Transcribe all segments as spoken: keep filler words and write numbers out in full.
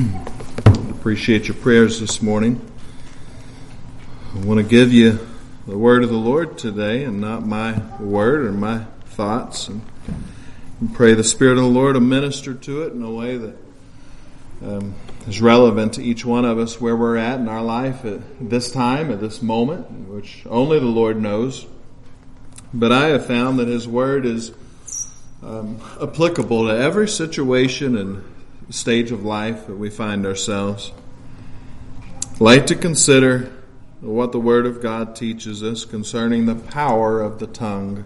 Appreciate your prayers this morning. I want to give you the word of the Lord today and not my word or my thoughts. And, and pray the Spirit of the Lord will minister to it in a way that um, is relevant to each one of us where we're at in our life at this time, at this moment, which only the Lord knows. But I have found that His word is um, applicable to every situation and stage of life that we find ourselves. I'd like to consider what the Word of God teaches us concerning the power of the tongue.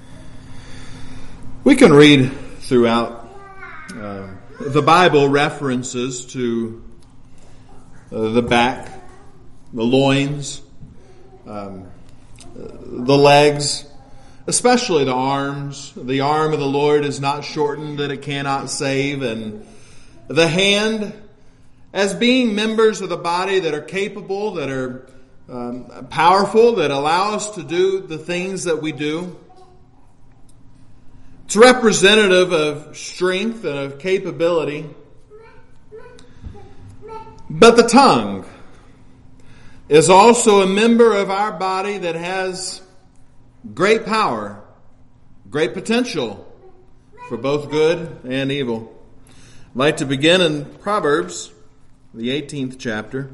We can read throughout uh, the Bible references to uh, the back, the loins, um, the legs, especially the arms. The arm of the Lord is not shortened that it cannot save, and the hand as being members of the body that are capable, that are um, powerful, that allow us to do the things that we do. It's representative of strength and of capability. But the tongue is also a member of our body that has great power, great potential for both good and evil. I'd like to begin in Proverbs, the eighteenth chapter.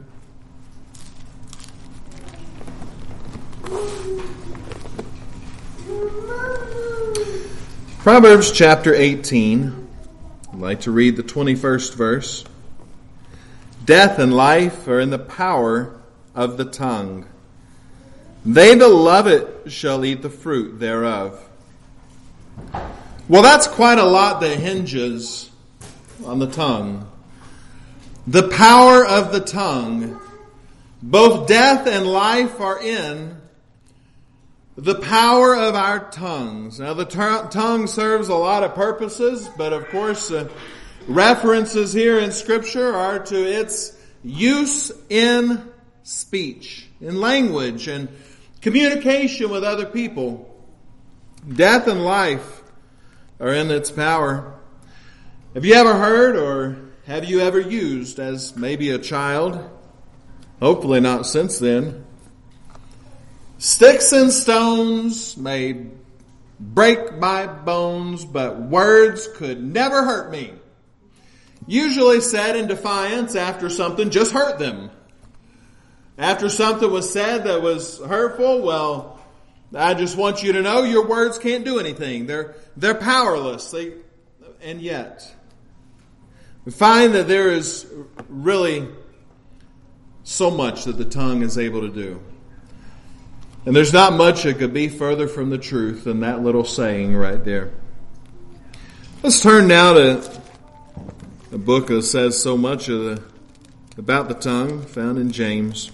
Proverbs chapter eighteen. I'd like to read the twenty-first verse. Death and life are in the power of the tongue. They that love it shall eat the fruit thereof. Well, that's quite a lot that hinges on the tongue. The power of the tongue. Both death and life are in the power of our tongues. Now the ter- tongue serves a lot of purposes, but of course uh, references here in Scripture are to its use in speech, in language, and communication with other people. Death and life are in its power. Have you ever heard, or have you ever used as maybe a child, hopefully not since then, sticks and stones may break my bones, but words could never hurt me? Usually said in defiance after something just hurt them. After something was said that was hurtful, well, I just want you to know your words can't do anything. They're, they're powerless. They, and yet, we find that there is really so much that the tongue is able to do. And there's not much that could be further from the truth than that little saying right there. Let's turn now to a book that says so much of the, about the tongue, found in James.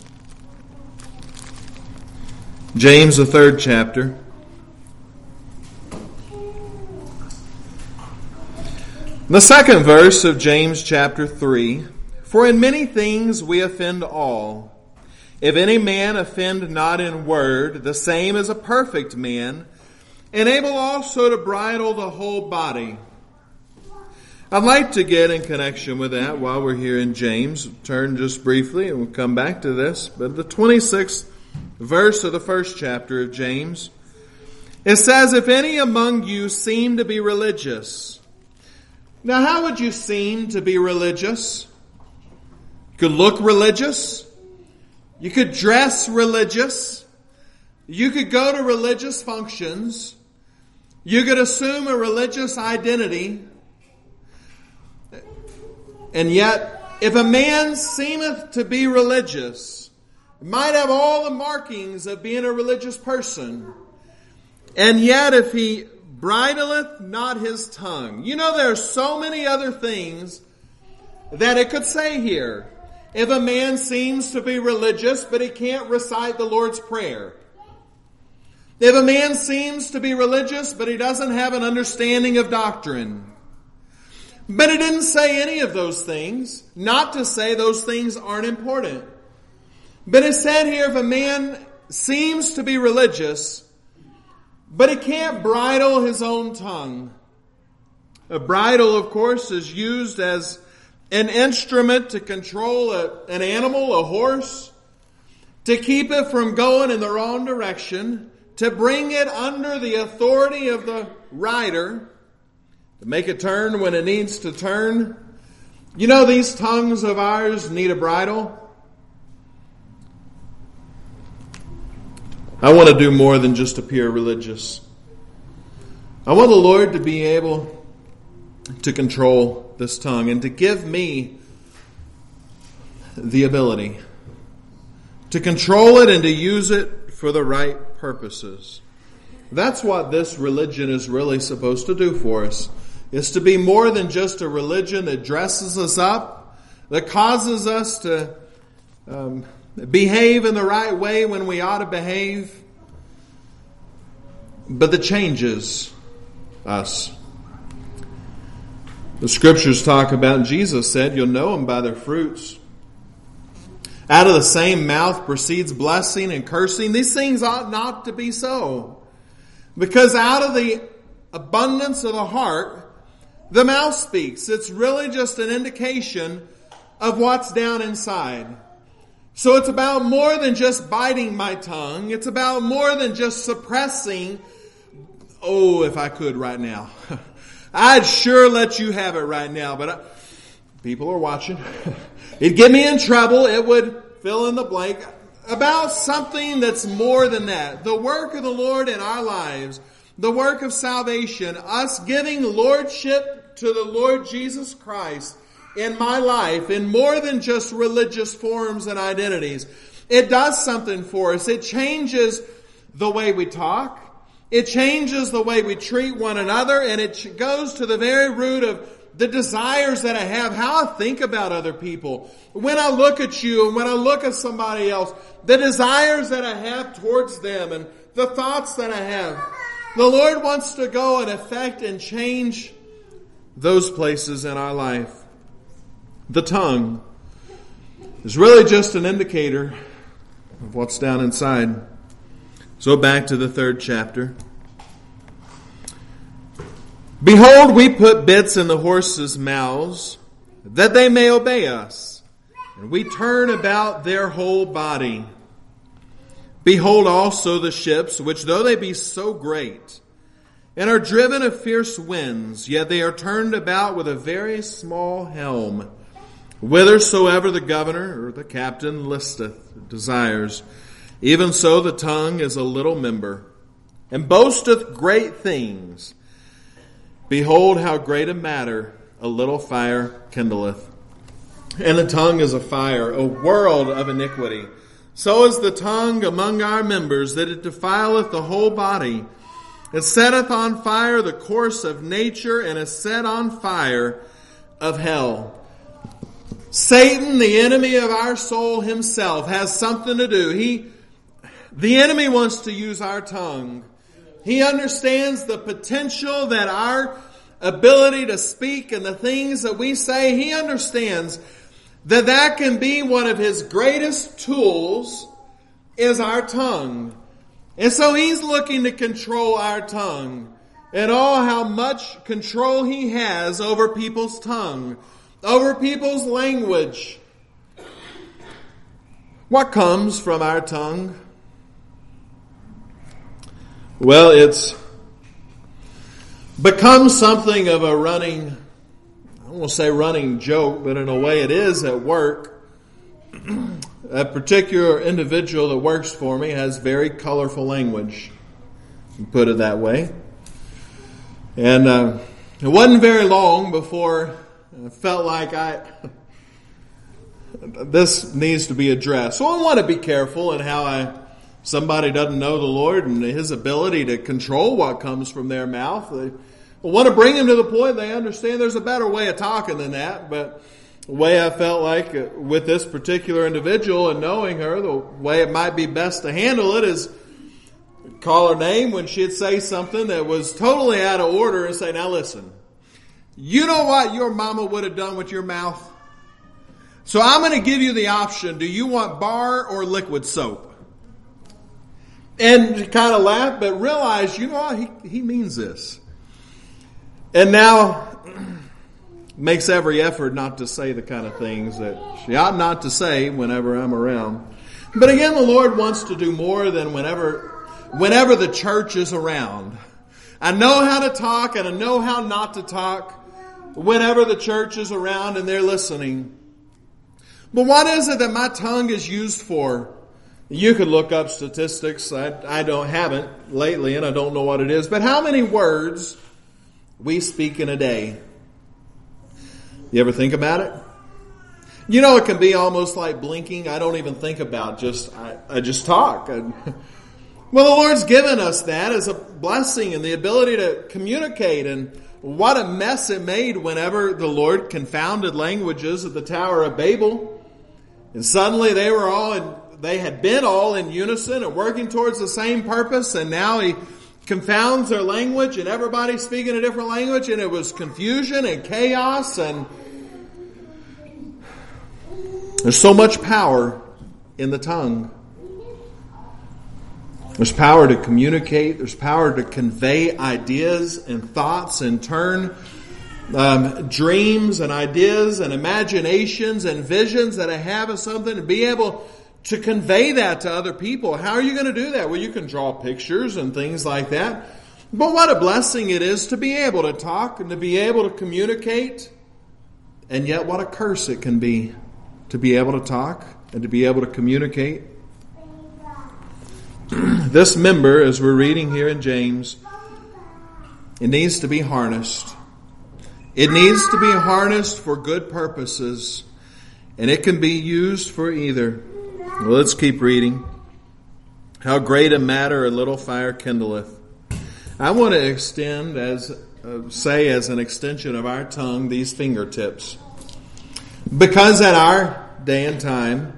James, the third chapter. The second verse of James chapter three. For in many things we offend all. If any man offend not in word, the same is a perfect man, and able also to bridle the whole body. I'd like to get in connection with that while we're here in James. Turn just briefly and we'll come back to this. But the twenty-sixth verse of the first chapter of James, it says, if any among you seem to be religious. Now, how would you seem to be religious? You could look religious. You could dress religious. You could go to religious functions. You could assume a religious identity. And yet, if a man seemeth to be religious, might have all the markings of being a religious person, and yet if he bridleth not his tongue. You know, there are so many other things that it could say here. If a man seems to be religious, but he can't recite the Lord's Prayer. If a man seems to be religious, but he doesn't have an understanding of doctrine. But it didn't say any of those things. Not to say those things aren't important. But it said here, if a man seems to be religious, but he can't bridle his own tongue. A bridle, of course, is used as an instrument to control a, an animal, a horse, to keep it from going in the wrong direction, to bring it under the authority of the rider, to make it turn when it needs to turn. You know, these tongues of ours need a bridle. I want to do more than just appear religious. I want the Lord to be able to control this tongue and to give me the ability to control it and to use it for the right purposes. That's what this religion is really supposed to do for us. It's to be more than just a religion that dresses us up, that causes us to um, behave in the right way when we ought to behave, but that changes us. The scriptures talk about, Jesus said, you'll know them by their fruits. Out of the same mouth proceeds blessing and cursing. These things ought not to be so. Because out of the abundance of the heart, the mouth speaks. It's really just an indication of what's down inside. So it's about more than just biting my tongue. It's about more than just suppressing. Oh, if I could right now. I'd sure let you have it right now, but I, people are watching. It'd get me in trouble. It would fill in the blank about something that's more than that. The work of the Lord in our lives, the work of salvation, us giving lordship to the Lord Jesus Christ in my life in more than just religious forms and identities. It does something for us. It changes the way we talk. It changes the way we treat one another, and it goes to the very root of the desires that I have, how I think about other people. When I look at you and when I look at somebody else, the desires that I have towards them and the thoughts that I have. The Lord wants to go and affect and change those places in our life. The tongue is really just an indicator of what's down inside. So back to the third chapter. Behold, we put bits in the horses' mouths, that they may obey us, and we turn about their whole body. Behold also the ships, which though they be so great, and are driven of fierce winds, yet they are turned about with a very small helm, whithersoever the governor or the captain listeth, desires. Even so the tongue is a little member, and boasteth great things. Behold, how great a matter a little fire kindleth. And the tongue is a fire, a world of iniquity. So is the tongue among our members, that it defileth the whole body. It setteth on fire the course of nature, and is set on fire of hell. Satan, the enemy of our soul himself, has something to do. He, the enemy wants to use our tongue. He understands the potential that our ability to speak and the things that we say, he understands that that can be one of his greatest tools is our tongue. And so he's looking to control our tongue. And oh, how much control he has over people's tongue, over people's language. What comes from our tongue? Well, it's become something of a running, I don't want to say running joke, but in a way it is at work. A particular individual that works for me has very colorful language, you put it that way. And uh, it wasn't very long before I felt like I this needs to be addressed. So I want to be careful in how I somebody doesn't know the Lord and his ability to control what comes from their mouth. They want to bring them to the point they understand there's a better way of talking than that. But the way I felt like with this particular individual and knowing her, the way it might be best to handle it is call her name when she'd say something that was totally out of order and say, now listen, you know what your mama would have done with your mouth? So I'm going to give you the option. Do you want bar or liquid soap? And kind of laugh, but realize, you know what, he, he means this. And now, makes every effort not to say the kind of things that she ought not to say whenever I'm around. But again, the Lord wants to do more than whenever, whenever the church is around. I know how to talk and I know how not to talk whenever the church is around and they're listening. But what is it that my tongue is used for? You could look up statistics. I, I don't haven't lately and I don't know what it is. But how many words we speak in a day? You ever think about it? You know, it can be almost like blinking. I don't even think about just, I, I just talk. I, well, the Lord's given us that as a blessing and the ability to communicate. And what a mess it made whenever the Lord confounded languages at the Tower of Babel. And suddenly they were all in, they had been all in unison and working towards the same purpose. And now He confounds their language and everybody's speaking a different language. And it was confusion and chaos. And there's so much power in the tongue. There's power to communicate. There's power to convey ideas and thoughts and turn um, dreams and ideas and imaginations and visions that I have of something and be able to convey that to other people. How are you going to do that? Well, you can draw pictures and things like that. But what a blessing it is to be able to talk and to be able to communicate. And yet what a curse it can be to be able to talk and to be able to communicate. This member, as we're reading here in James, it needs to be harnessed. It needs to be harnessed for good purposes. And it can be used for either. Well, let's keep reading. How great a matter a little fire kindleth. I want to extend, as uh, say as an extension of our tongue, these fingertips. Because at our day and time,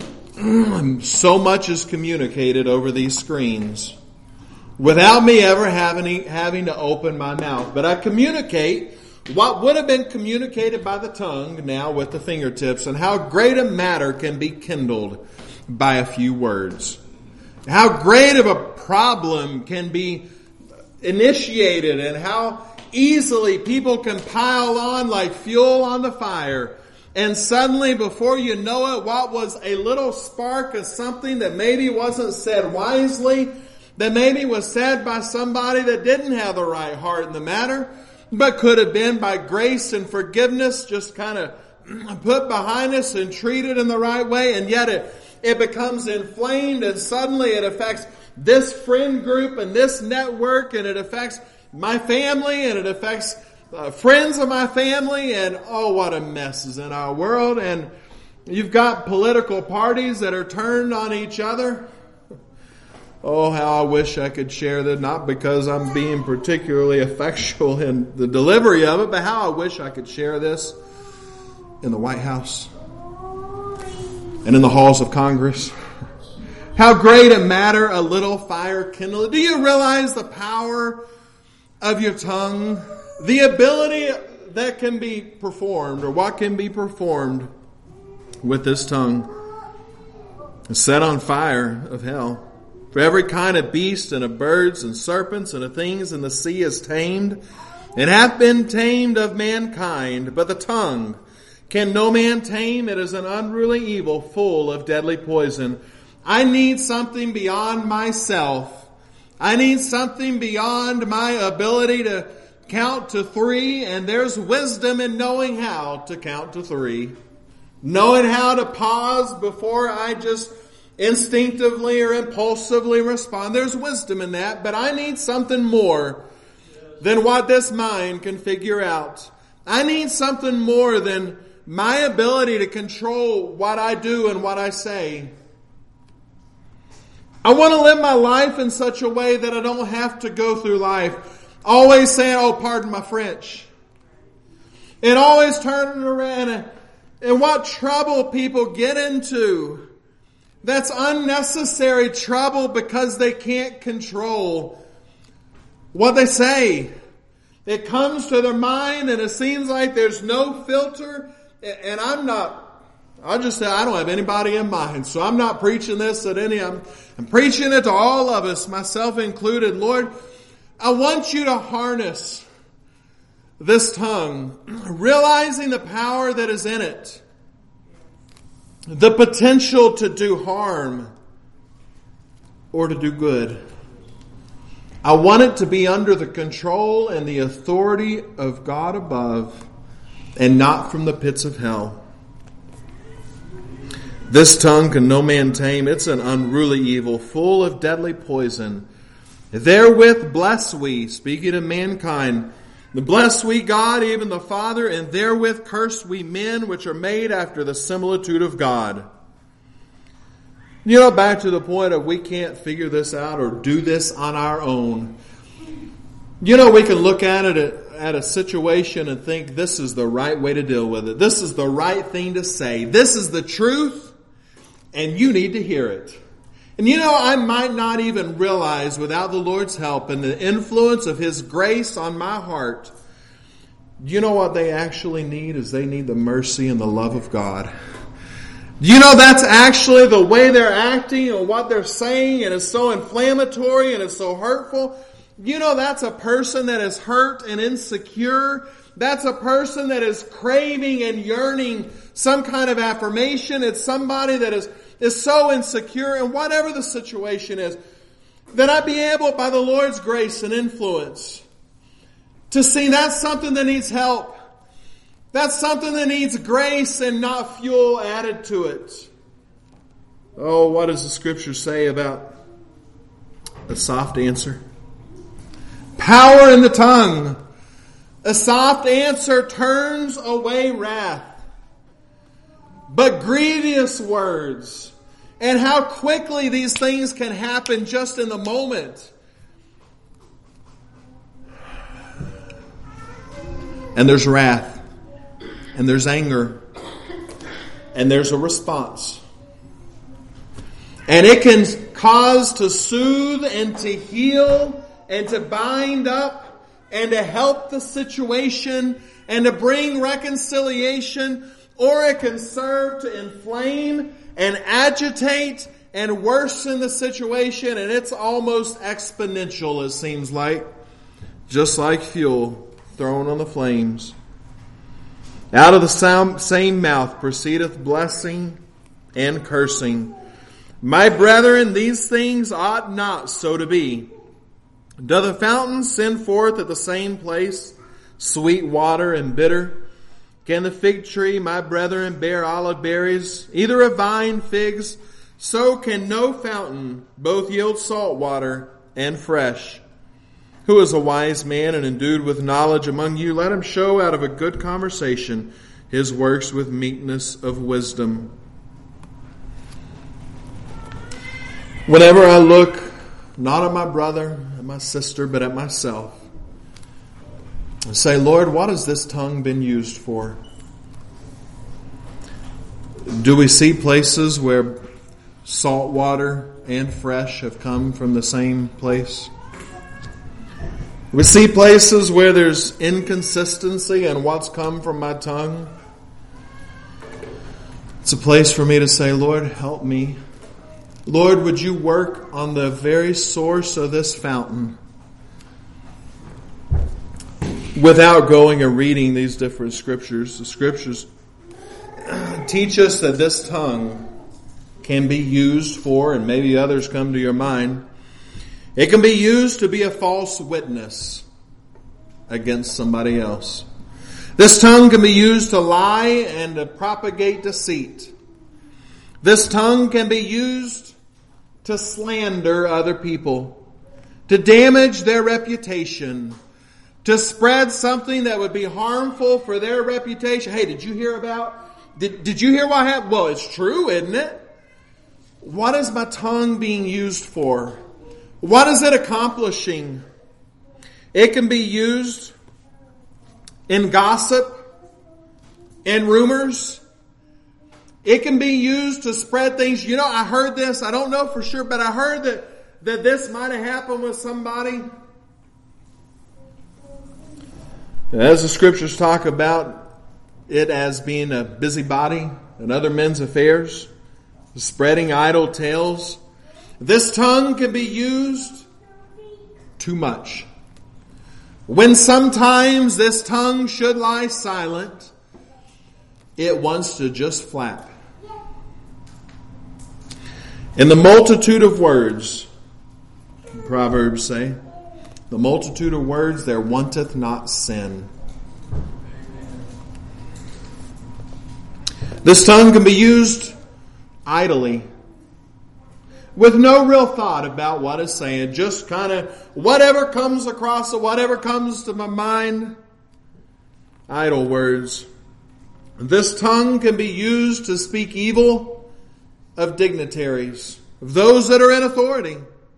so much is communicated over these screens without me ever having, having to open my mouth. But I communicate what would have been communicated by the tongue now with the fingertips, and how great a matter can be kindled by a few words. How great of a problem can be initiated, and how easily people can pile on like fuel on the fire. And suddenly, before you know it, what was a little spark of something that maybe wasn't said wisely, that maybe was said by somebody that didn't have the right heart in the matter, but could have been by grace and forgiveness just kind of put behind us and treated in the right way. And yet it, it becomes inflamed, and suddenly it affects this friend group and this network, and it affects my family, and it affects Uh, friends of my family, and oh, what a mess is in our world. And you've got political parties that are turned on each other. Oh, how I wish I could share that, not because I'm being particularly effectual in the delivery of it, but how I wish I could share this in the White House and in the halls of Congress. How great a matter a little fire kindleth. Do you realize the power of your tongue? The ability that can be performed, or what can be performed with this tongue, is set on fire of hell. For every kind of beast and of birds and serpents and of things in the sea is tamed, and hath been tamed of mankind. But the tongue can no man tame. It is an unruly evil, full of deadly poison. I need something beyond myself. I need something beyond my ability to count to three, and there's wisdom in knowing how to count to three. Knowing how to pause before I just instinctively or impulsively respond. There's wisdom in that, but I need something more than what this mind can figure out. I need something more than my ability to control what I do and what I say. I want to live my life in such a way that I don't have to go through life always saying, oh, pardon my French. And always turning around. And, and what trouble people get into. That's unnecessary trouble because they can't control what they say. It comes to their mind and it seems like there's no filter. And I'm not, I'll just say I don't have anybody in mind. So I'm not preaching this at any, I'm, I'm preaching it to all of us, myself included. Lord, I want you to harness this tongue, realizing the power that is in it, the potential to do harm or to do good. I want it to be under the control and the authority of God above and not from the pits of hell. This tongue can no man tame. It's an unruly evil, full of deadly poison. Therewith bless we, speaking of mankind, bless we God, even the Father, and therewith curse we men which are made after the similitude of God. You know, back to the point of we can't figure this out or do this on our own. You know, we can look at it at, at a situation and think this is the right way to deal with it. This is the right thing to say. This is the truth, and you need to hear it. And you know, I might not even realize without the Lord's help and the influence of His grace on my heart, you know what they actually need is they need the mercy and the love of God. You know, that's actually the way they're acting and what they're saying, and it's so inflammatory and it's so hurtful. You know, that's a person that is hurt and insecure. That's a person that is craving and yearning some kind of affirmation. It's somebody that is, is so insecure, and whatever the situation is, that I be able, by the Lord's grace and influence, to see that's something that needs help. That's something that needs grace and not fuel added to it. Oh, what does the Scripture say about a soft answer? Power in the tongue. A soft answer turns away wrath. But grievous words, and how quickly these things can happen just in the moment. And there's wrath. And there's anger. And there's a response. And it can cause to soothe and to heal and to bind up and to help the situation and to bring reconciliation, or it can serve to inflame and agitate and worsen the situation, and it's almost exponential, it seems like, just like fuel thrown on the flames. Out of the same mouth proceedeth blessing and cursing. My brethren, these things ought not so to be. Doth a fountain send forth at the same place sweet water and bitter? Can the fig tree, my brethren, bear olive berries, either a vine figs? So can no fountain both yield salt water and fresh. Who is a wise man and endued with knowledge among you? Let him show out of a good conversation his works with meekness of wisdom. Whenever I look not at my brother and my sister, but at myself, I say, Lord, what has this tongue been used for? Do we see places where salt water and fresh have come from the same place? We see places where there's inconsistency in what's come from my tongue. It's a place for me to say, Lord, help me. Lord, would you work on the very source of this fountain? Without going and reading these different scriptures, the scriptures teach us that this tongue can be used for, and maybe others come to your mind, it can be used to be a false witness against somebody else. This tongue can be used to lie and to propagate deceit. This tongue can be used to slander other people, to damage their reputation, to spread something that would be harmful for their reputation. Hey, did you hear about, did, did you hear what happened? Well, it's true, isn't it? What is my tongue being used for? What is it accomplishing? It can be used in gossip, in rumors. It can be used to spread things. You know, I heard this. I don't know for sure, but I heard that, that this might have happened with somebody. As the scriptures talk about it as being a busybody in other men's affairs, spreading idle tales, this tongue can be used too much. When sometimes this tongue should lie silent, it wants to just flap. In the multitude of words, Proverbs say, the multitude of words there wanteth not sin. This tongue can be used idly, with no real thought about what it's saying. Just kind of whatever comes across or whatever comes to my mind. Idle words. This tongue can be used to speak evil of dignitaries, of those that are in authority.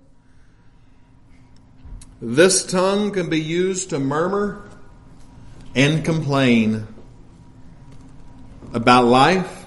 This tongue can be used to murmur and complain about life.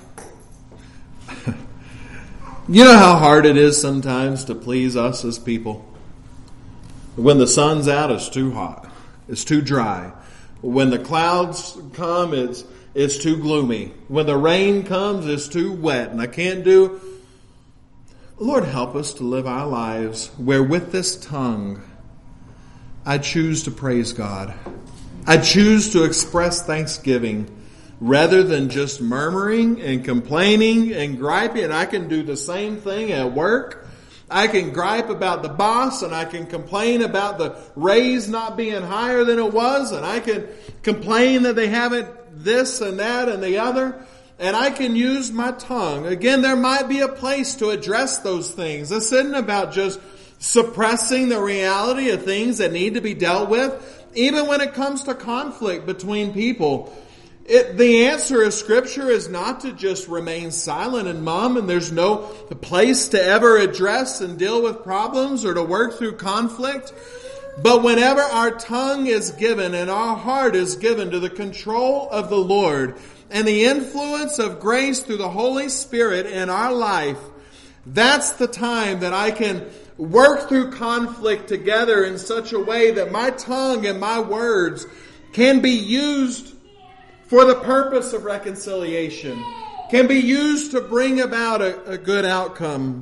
You know how hard it is sometimes to please us as people. When the sun's out, it's too hot. It's too dry. When the clouds come, it's it's too gloomy. When the rain comes, it's too wet. And I can't do... Lord, help us to live our lives where with this tongue, I choose to praise God. I choose to express thanksgiving rather than just murmuring and complaining and griping. And I can do the same thing at work. I can gripe about the boss, and I can complain about the raise not being higher than it was, and I can complain that they haven't this and that and the other. And I can use my tongue. Again, there might be a place to address those things. This isn't about just suppressing the reality of things that need to be dealt with. Even when it comes to conflict between people, It, the answer of Scripture is not to just remain silent and mum, and there's no place to ever address and deal with problems or to work through conflict. But whenever our tongue is given and our heart is given to the control of the Lord and the influence of grace through the Holy Spirit in our life, that's the time that I can work through conflict together in such a way that my tongue and my words can be used for the purpose of reconciliation, can be used to bring about a, a good outcome.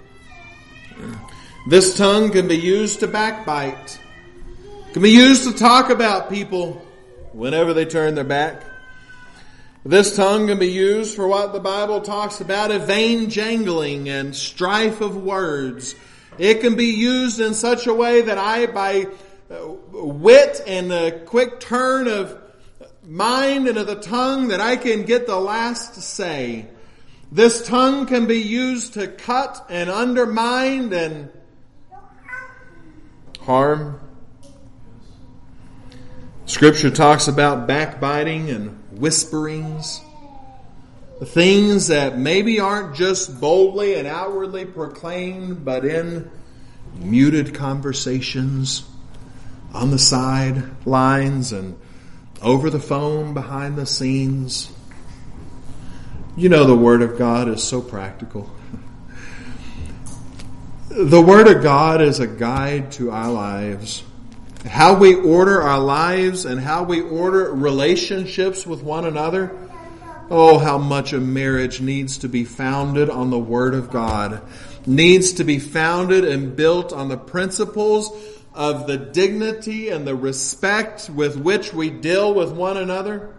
This tongue can be used to backbite, can be used to talk about people whenever they turn their back. This tongue can be used for what the Bible talks about, a vain jangling and strife of words. It can be used in such a way that I, by wit and a quick turn of mind and of the tongue, that I can get the last say. This tongue can be used to cut and undermine and harm. Scripture talks about backbiting and whisperings. Things that maybe aren't just boldly and outwardly proclaimed, but in muted conversations on the sidelines and over the phone, behind the scenes. You know, the Word of God is so practical. The Word of God is a guide to our lives. How we order our lives and how we order relationships with one another. Oh, how much a marriage needs to be founded on the Word of God. Needs to be founded and built on the principles of the dignity and the respect with which we deal with one another.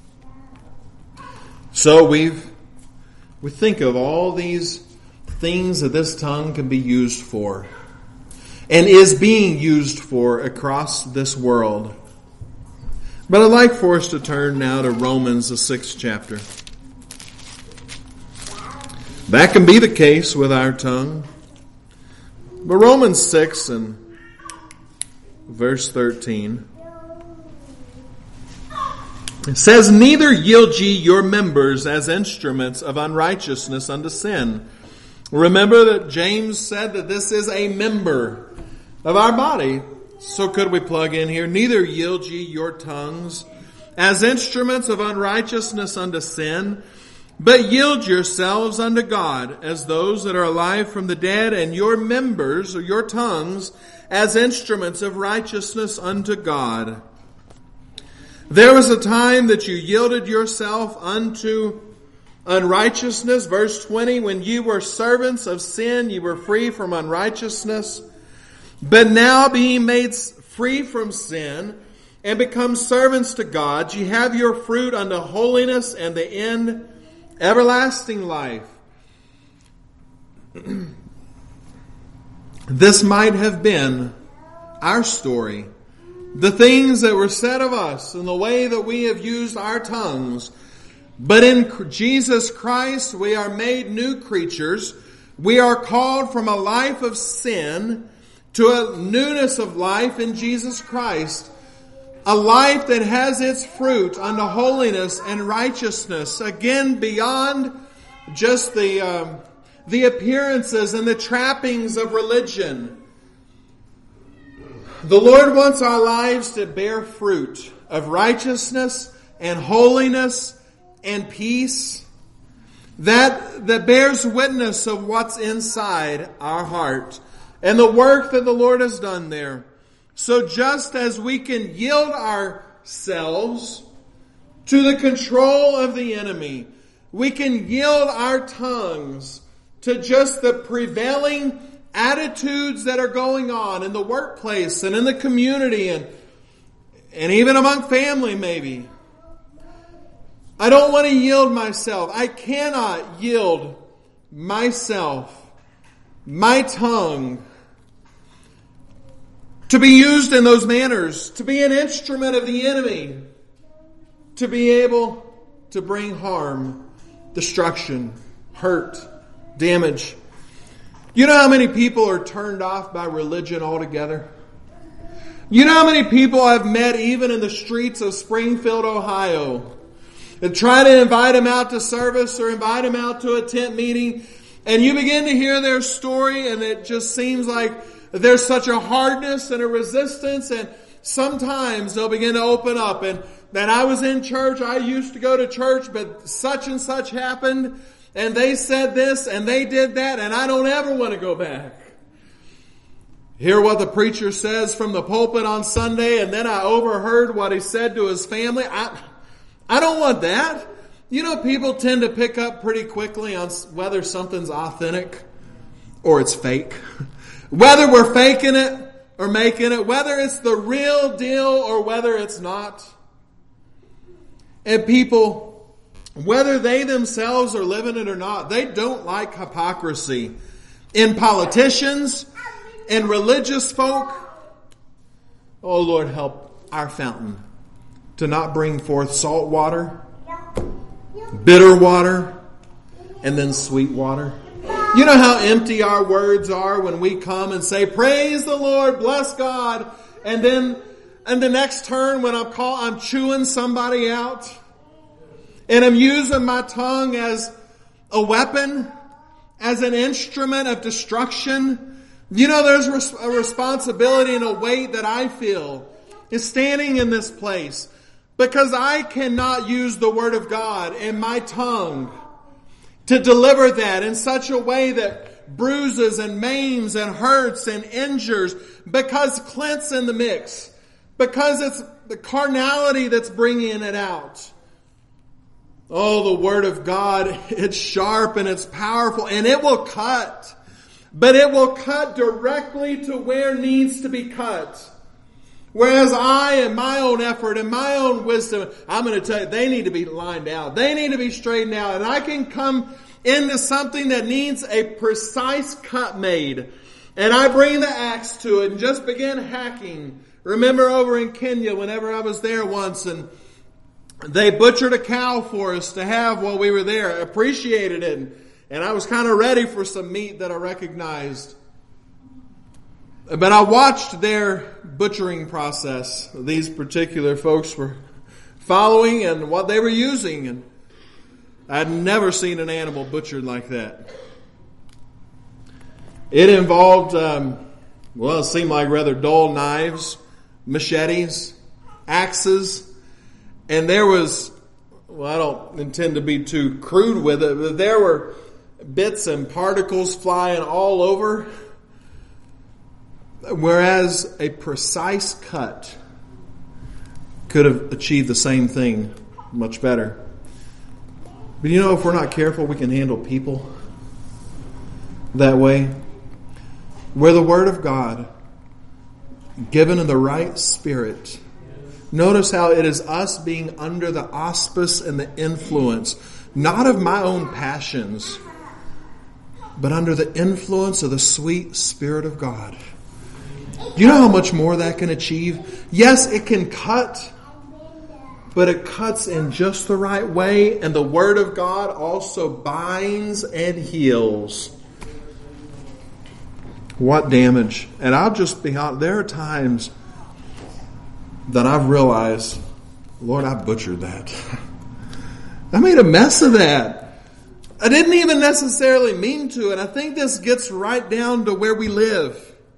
So we've, we think of all these things that this tongue can be used for and is being used for across this world. But I'd like for us to turn now to Romans, the sixth chapter. That can be the case with our tongue. But Romans six and verse thirteen. It says, "Neither yield ye your members as instruments of unrighteousness unto sin." Remember that James said that this is a member of our body. So could we plug in here, "Neither yield ye your tongues as instruments of unrighteousness unto sin, but yield yourselves unto God as those that are alive from the dead, and your members, or your tongues, as instruments of righteousness unto God. There was a time that you yielded yourself unto unrighteousness," verse twenty, "when you were servants of sin, you were free from unrighteousness. But now being made free from sin, and become servants to God. Ye have your fruit unto holiness, and the end everlasting life. This might have been our story. The things that were said of us and the way that we have used our tongues. But in Jesus Christ, we are made new creatures. We are called from a life of sin to a newness of life in Jesus Christ. A life that has its fruit unto holiness and righteousness. Again, beyond just the, um, the appearances and the trappings of religion. The Lord wants our lives to bear fruit of righteousness and holiness and peace. That, that bears witness of what's inside our heart. And the work that the Lord has done there. So just as we can yield ourselves to the control of the enemy, we can yield our tongues to just the prevailing attitudes that are going on in the workplace and in the community and, and even among family maybe. I don't want to yield myself. I cannot yield myself, my tongue, to be used in those manners, to be an instrument of the enemy, to be able to bring harm, destruction, hurt, damage. You know how many people are turned off by religion altogether? You know how many people I've met even in the streets of Springfield, Ohio, and try to invite them out to service or invite them out to a tent meeting, and you begin to hear their story and it just seems like there's such a hardness and a resistance, and sometimes they'll begin to open up. And that I was in church, I used to go to church, but such and such happened, and they said this, and they did that, and I don't ever want to go back. Hear what the preacher says from the pulpit on Sunday, and then I overheard what he said to his family. I, I don't want that. You know, people tend to pick up pretty quickly on whether something's authentic or it's fake. Whether we're faking it or making it, whether it's the real deal or whether it's not. And people, whether they themselves are living it or not, they don't like hypocrisy in politicians and religious folk. Oh Lord, help our fountain to not bring forth salt water, bitter water, and then sweet water. You know how empty our words are when we come and say, praise the Lord, bless God. And then, and the next turn when I'm call, I'm chewing somebody out. And I'm using my tongue as a weapon, as an instrument of destruction. You know, there's a responsibility and a weight that I feel is standing in this place. Because I cannot use the Word of God in my tongue to deliver that in such a way that bruises and maims and hurts and injures, because Clint's in the mix, because it's the carnality that's bringing it out. Oh, the Word of God, it's sharp and it's powerful and it will cut, but it will cut directly to where needs to be cut. Whereas I, in my own effort and my own wisdom, I'm going to tell you, they need to be lined out. They need to be straightened out. And I can come into something that needs a precise cut made. And I bring the axe to it and just begin hacking. Remember over in Kenya, whenever I was there once, and they butchered a cow for us to have while we were there. I appreciated it. And I was kind of ready for some meat that I recognized. But I watched their butchering process. These particular folks were following and what they were using. And I'd never seen an animal butchered like that. It involved, um, well, it seemed like rather dull knives, machetes, axes. And there was, well, I don't intend to be too crude with it, but there were bits and particles flying all over. Whereas a precise cut could have achieved the same thing much better. But you know, if we're not careful, we can handle people that way. Where the Word of God given in the right spirit. Notice how it is us being under the auspice and the influence, not of my own passions, but under the influence of the sweet Spirit of God. You know how much more that can achieve? Yes, it can cut, but it cuts in just the right way, and the Word of God also binds and heals. What damage. And I'll just be honest, there are times that I've realized, Lord, I butchered that. I made a mess of that. I didn't even necessarily mean to, and I think this gets right down to where we live.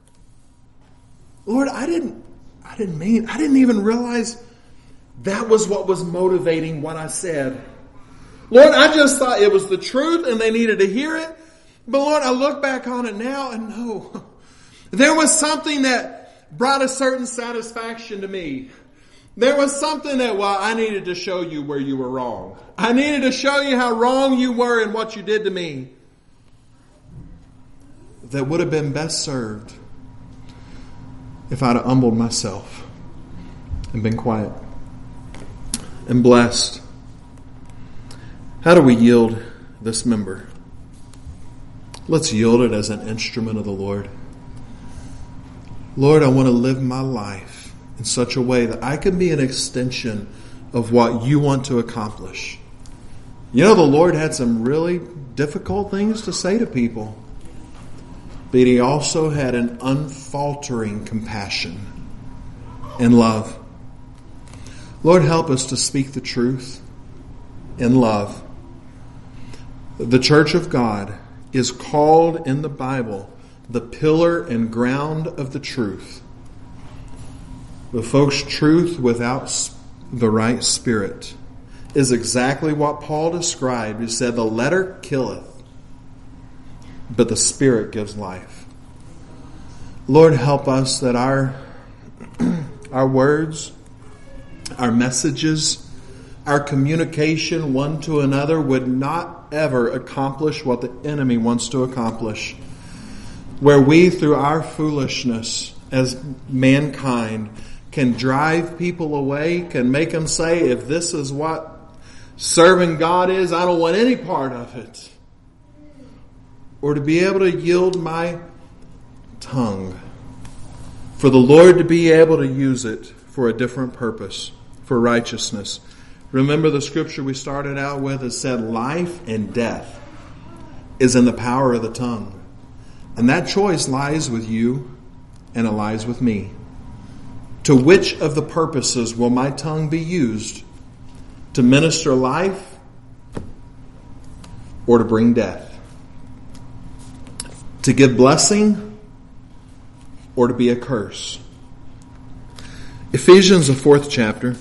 Lord, I didn't, I didn't mean, I didn't even realize that was what was motivating what I said. Lord, I just thought it was the truth and they needed to hear it. But Lord, I look back on it now and no, there was something that brought a certain satisfaction to me. There was something that, well, I needed to show you where you were wrong. I needed to show you how wrong you were in what you did to me. That would have been best served if I'd have humbled myself and been quiet and blessed. How do we yield this member? Let's yield it as an instrument of the Lord. Lord, I want to live my life in such a way that I can be an extension of what you want to accomplish. You know, the Lord had some really difficult things to say to people, but He also had an unfaltering compassion and love. Lord, help us to speak the truth in love. The church of God is called in the Bible the pillar and ground of the truth. But folks, truth without the right spirit is exactly what Paul described. He said, the letter killeth, but the Spirit gives life. Lord, help us that our, our words, our messages, our communication one to another would not ever accomplish what the enemy wants to accomplish. Where we, through our foolishness as mankind, can drive people away, can make them say, if this is what serving God is, I don't want any part of it. Or to be able to yield my tongue for the Lord to be able to use it for a different purpose, for righteousness. Remember the scripture we started out with, it said life and death is in the power of the tongue. And that choice lies with you and it lies with me. To which of the purposes will my tongue be used? To minister life or to bring death? To give blessing or to be a curse? Ephesians, the fourth chapter.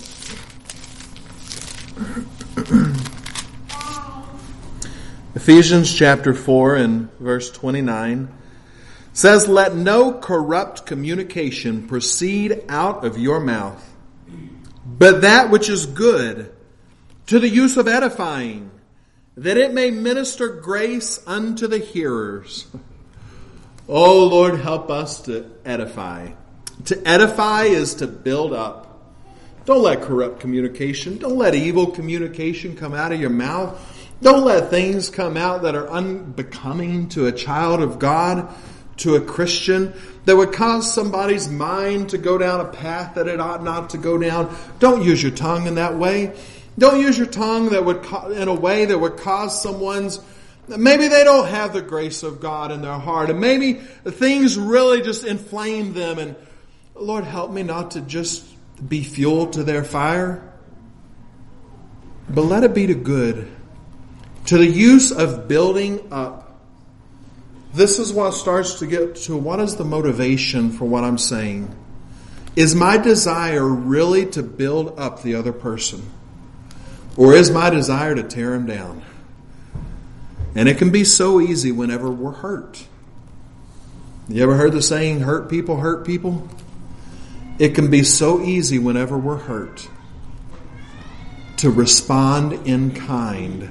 Ephesians chapter four and verse twenty-nine says, let no corrupt communication proceed out of your mouth, but that which is good, to the use of edifying, that it may minister grace unto the hearers. Oh Lord, help us to edify. To edify is to build up. Don't let corrupt communication, don't let evil communication come out of your mouth. Don't let things come out that are unbecoming to a child of God, to a Christian, that would cause somebody's mind to go down a path that it ought not to go down. Don't use your tongue in that way. Don't use your tongue that would in a way that would cause someone's, maybe they don't have the grace of God in their heart, and maybe things really just inflame them, and Lord, help me not to just be fuel to their fire, but let it be to good, to the use of building up. This is what starts to get to what is the motivation for what I'm saying. Is my desire really to build up the other person? Or is my desire to tear him down? And it can be so easy whenever we're hurt. You ever heard the saying, hurt people hurt people? It can be so easy whenever we're hurt to respond in kind.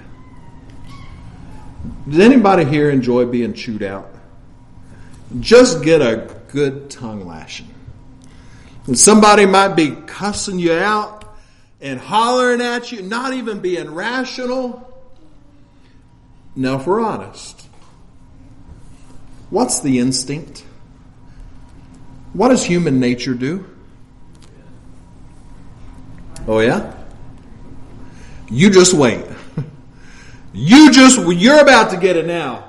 Does anybody here enjoy being chewed out? Just get a good tongue lashing. And somebody might be cussing you out and hollering at you, not even being rational. Now, if we're honest, what's the instinct? What does human nature do? Oh yeah? You just wait. You just, you're about to get it now.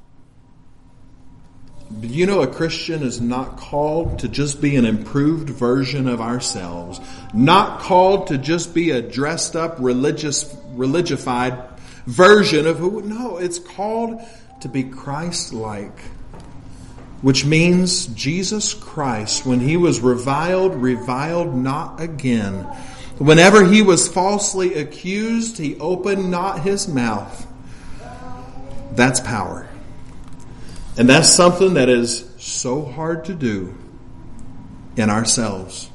But you know, a Christian is not called to just be an improved version of ourselves. Not called to just be a dressed up, religious, religified version of who. No, it's called to be Christ-like. Which means Jesus Christ, when he was reviled, reviled not again. Whenever he was falsely accused, he opened not his mouth. That's power. And that's something that is so hard to do in ourselves.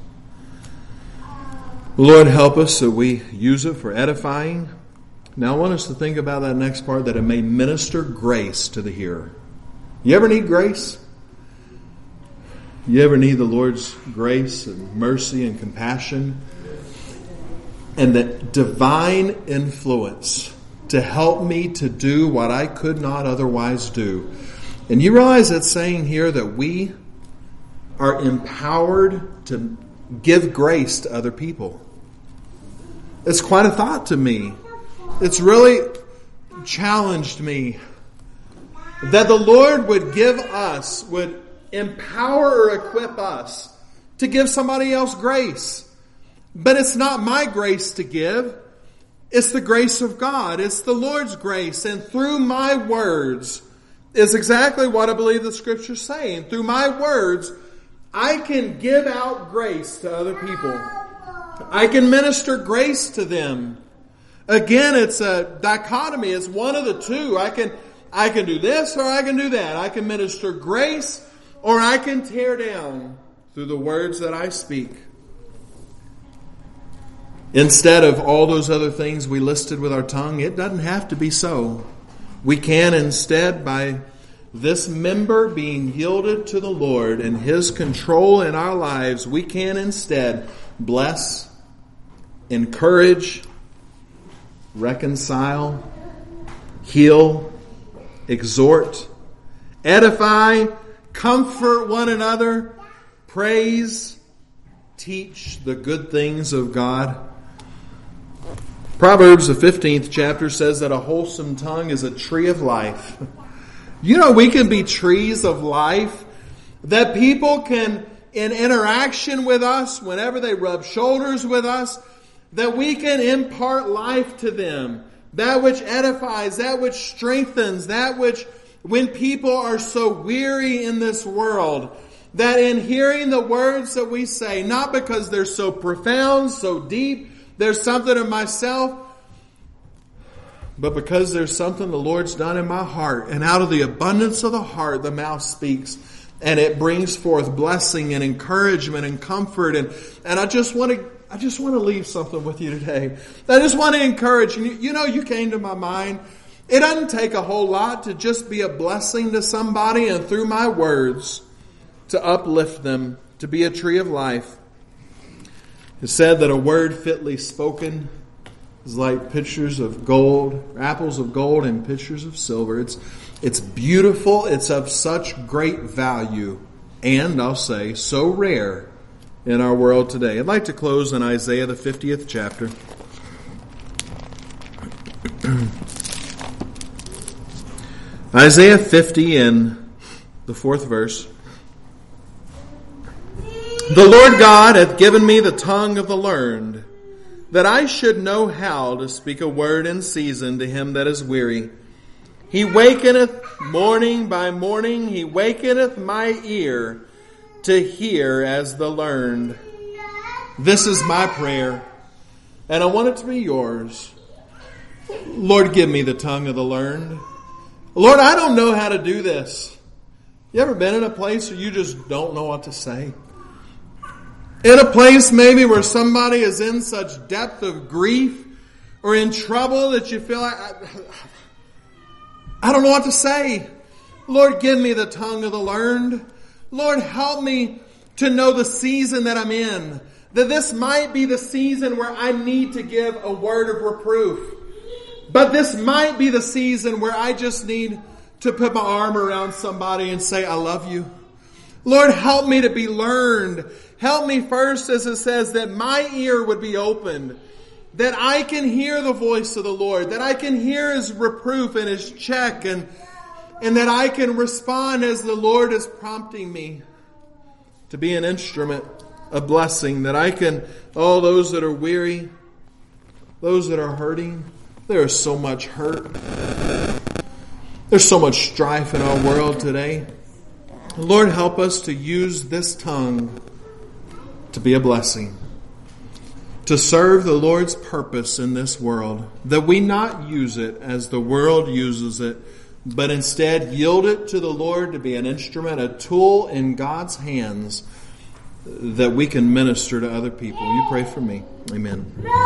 Lord, help us so we use it for edifying. Now I want us to think about that next part, that it may minister grace to the hearer. You ever need grace? You ever need the Lord's grace and mercy and compassion? And that divine influence to help me to do what I could not otherwise do. And you realize it's saying here that we are empowered to give grace to other people. It's quite a thought to me. It's really challenged me that the Lord would give us, would empower or equip us to give somebody else grace. But it's not my grace to give. It's the grace of God. It's the Lord's grace. And through my words is exactly what I believe the Scripture's saying. Through my words, I can give out grace to other people. I can minister grace to them. Again, it's a dichotomy. It's one of the two. I can, I can do this or I can do that. I can minister grace or I can tear down through the words that I speak. Instead of all those other things we listed with our tongue, it doesn't have to be so. We can instead, by this member being yielded to the Lord and His control in our lives, we can instead bless, encourage, reconcile, heal, exhort, edify, comfort one another, praise, teach the good things of God. Proverbs, the fifteenth chapter, says that a wholesome tongue is a tree of life. You know, we can be trees of life that people can, in interaction with us, whenever they rub shoulders with us, that we can impart life to them. That which edifies, that which strengthens, that which, when people are so weary in this world, that in hearing the words that we say, not because they're so profound, so deep, there's something in myself, but because there's something the Lord's done in my heart. And out of the abundance of the heart, the mouth speaks. And it brings forth blessing and encouragement and comfort. And, and I just want to, I just want to leave something with you today. I just want to encourage you. You know, you came to my mind. It doesn't take a whole lot to just be a blessing to somebody and through my words to uplift them, to be a tree of life. It's said that a word fitly spoken is like pictures of gold, apples of gold and pictures of silver. It's, it's beautiful. It's of such great value. And I'll say, so rare in our world today. I'd like to close in Isaiah, the fiftieth chapter. Isaiah fifty and the fourth verse. The Lord God hath given me the tongue of the learned, that I should know how to speak a word in season to him that is weary. He wakeneth morning by morning, he wakeneth my ear to hear as the learned. This is my prayer, and I want it to be yours. Lord, give me the tongue of the learned. Lord, I don't know how to do this. You ever been in a place where you just don't know what to say? In a place maybe where somebody is in such depth of grief or in trouble that you feel like, I, I don't know what to say. Lord, give me the tongue of the learned. Lord, help me to know the season that I'm in. That this might be the season where I need to give a word of reproof. But this might be the season where I just need to put my arm around somebody and say, I love you. Lord, help me to be learned. Help me first, as it says, that my ear would be opened. That I can hear the voice of the Lord. That I can hear His reproof and His check. And, and that I can respond as the Lord is prompting me to be an instrument of blessing. That I can, oh, those that are weary, those that are hurting. There is so much hurt. There's so much strife in our world today. Lord, help us to use this tongue to be a blessing. To serve the Lord's purpose in this world. That we not use it as the world uses it, but instead yield it to the Lord to be an instrument, a tool in God's hands that we can minister to other people. You pray for me. Amen.